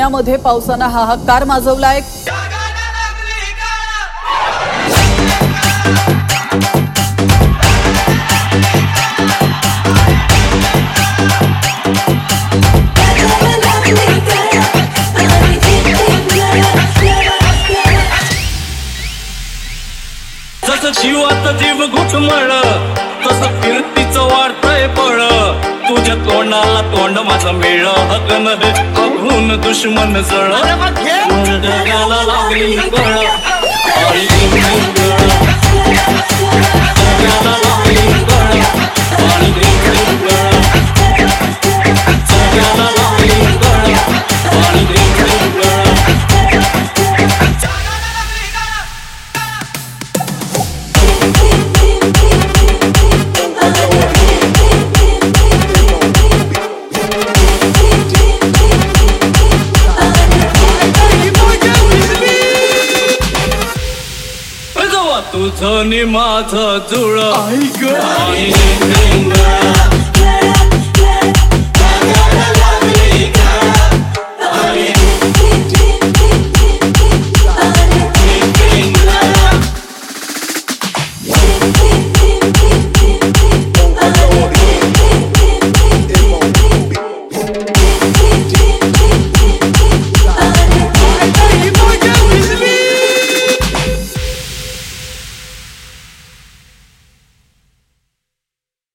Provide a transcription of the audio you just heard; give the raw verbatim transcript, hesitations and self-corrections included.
पुण्यामध्ये पावसानं हाहाकार माजवलाय। जसं जीवात जीव घुटमळ तसं कीर्तीचं वाढतंय पळ तुझ्या तोंडाला तोंड माझं मेळ हकन हे बघून दुश्मन जळ जगाला लागली कळ आणि जगाला लागली कळ आणि जगाला लागली कळ आणि तुझं नि माझं जुळ